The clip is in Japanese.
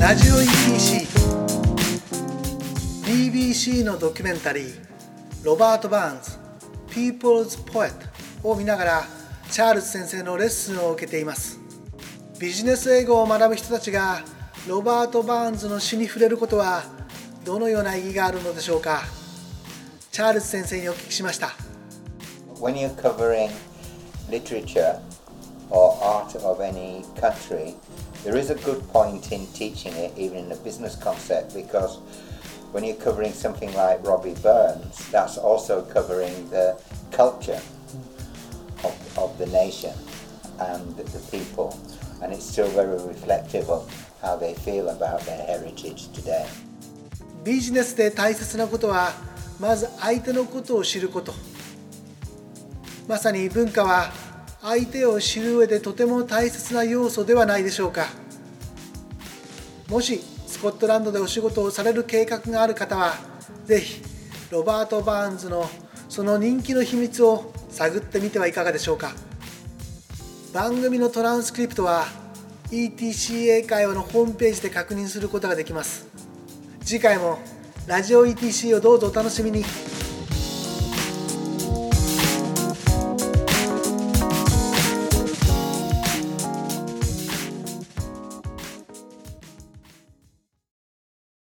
ラジオ ETC BBC のドキュメンタリーロバート・バーンズ People's Poet を見ながらチャールズ先生のレッスンを受けています。ビジネス英語を学ぶ人たちがロバート・バーンズの詩に触れることはどのような意義があるのでしょうか。チャールズ先生にお聞きしました。 When you're covering literature or art of any country, there is a good point in teaching it even in a business concept, because when you're covering something like Robbie Burns, that's also covering the culture of the nation and the people, and it's still very reflective of how they feel about their heritage today. ビジネスで大切なことはまず相手のことを知ること。まさに文化は相手を知る上でとても大切な要素ではないでしょうか。もしスコットランドでお仕事をされる計画がある方は、ぜひロバート・バーンズのその人気の秘密を探ってみてはいかがでしょうか。番組のトランスクリプトは ETC 英会話のホームページで確認することができます。次回もラジオ ETC をどうぞお楽しみに。